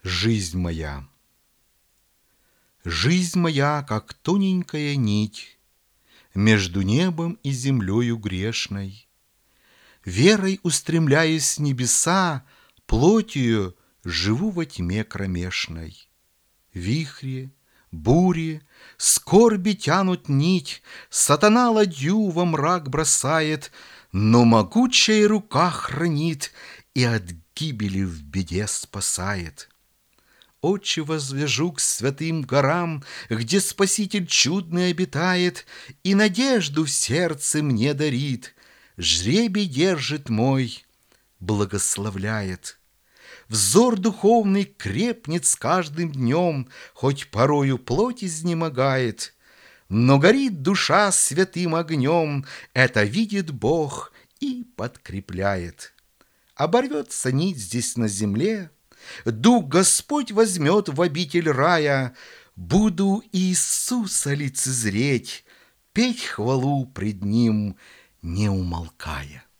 Жизнь моя. Жизнь моя, как тоненькая нить Между небом и землею грешной. Верой устремляясь с небеса, Плотью живу во тьме кромешной. Вихри, бури, скорби тянут нить, Сатана ладью во мрак бросает, Но могучая рука хранит И от гибели в беде спасает. Очи возвяжу к святым горам, Где Спаситель чудный обитает И надежду в сердце мне дарит. Жребий держит мой, благословляет. Взор духовный крепнет с каждым днем, Хоть порою плоть изнемогает, Но горит душа святым огнем, Это видит Бог и подкрепляет. Оборвется нить здесь на земле, Дух Господь возьмет в обитель рая, Буду Иисуса лицезреть, Петь хвалу пред Ним, не умолкая.